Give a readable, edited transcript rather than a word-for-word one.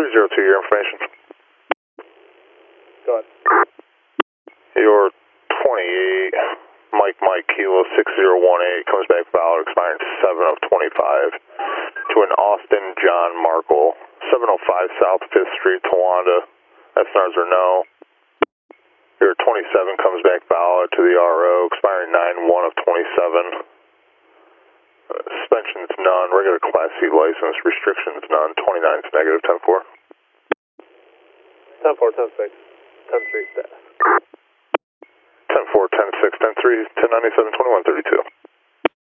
302, your information. Go ahead. Your 28, Mike Kilo 6018 comes back valid, expiring 7 of 25 to an Austin John Markle, 705 South 5th Street, Towanda. SNRs are no. Your 27 comes back valid to the RO, expiring 9-1 of 27. Suspensions none, regular Class C license, restrictions none, 29 is negative, 10-4. 10-4, 10-6, 10-3 status. 10-4, 10-6, 10-3, 1097, 2132.